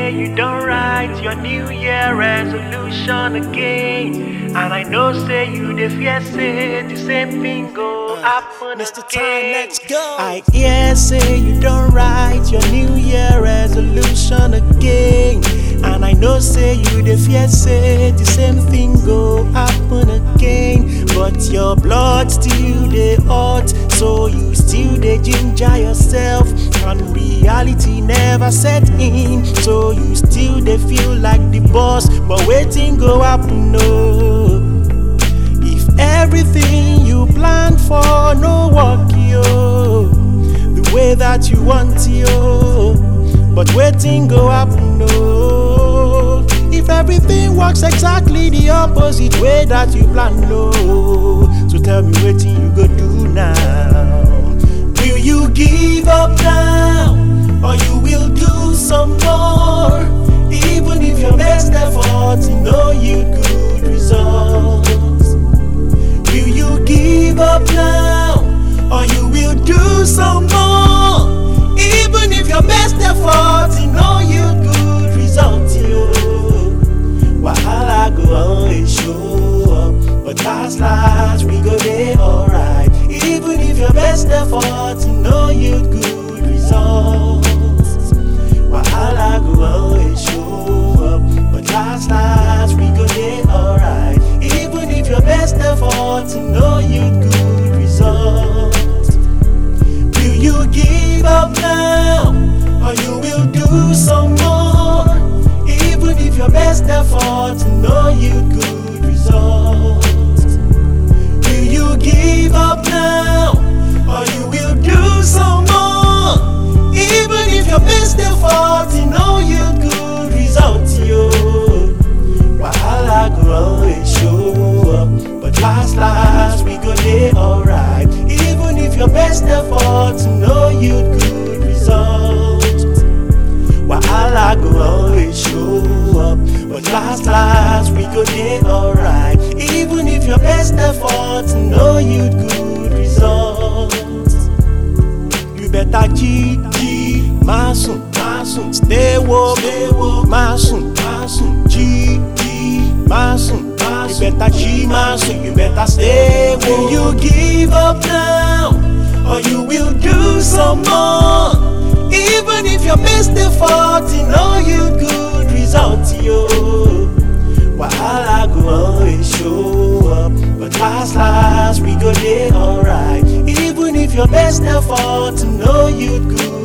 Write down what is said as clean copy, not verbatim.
say you don't write your New Year resolution again, and I know say you dey fear say the same thing go happen Mr. again. Time, let's go. I hear say you don't write your New Year resolution again, and I know say you dey fear say the same thing go happen again. But your blood still dey hot, so you still dey ginger yourself, and reality never set in, so you still dey feel like the boss. But wetin go happen no? If everything you planned for no work yo, the way that you want yo, but wetin go happen no? If everything works exactly the opposite way that you plan no? So tell me wetin you go do now? Will you give up now, or you will do some more? Even if your best efforts no yield good results. Will you give up now, or you will do some more? Even if your best efforts no yield good results yo. Wahala go always show up, but last we go dey alright. Even if your best efforts no yield good results. Wahala go always show up, but last we go dey alright. Even if your best efforts no yield good results. Will you give up now, or you will do some more? Even if your best efforts no yield good results. Will you give up now, or you will do some more? Even if your best efforts no yield good results yo. Wahala go always show up, but last we go dey alright. Even if your best efforts no yield good results. Wahala go always show up, but last we go dey alright. Even if your best efforts no yield good results. You better G masun, stay woke, masun, G masun. You better G masun, you better stay woke. Will you give up now, or you will do some more? Even if your best effort no yield good results yo. Wahala go always show up, but last we go dey alright. Even if your best effort no yield good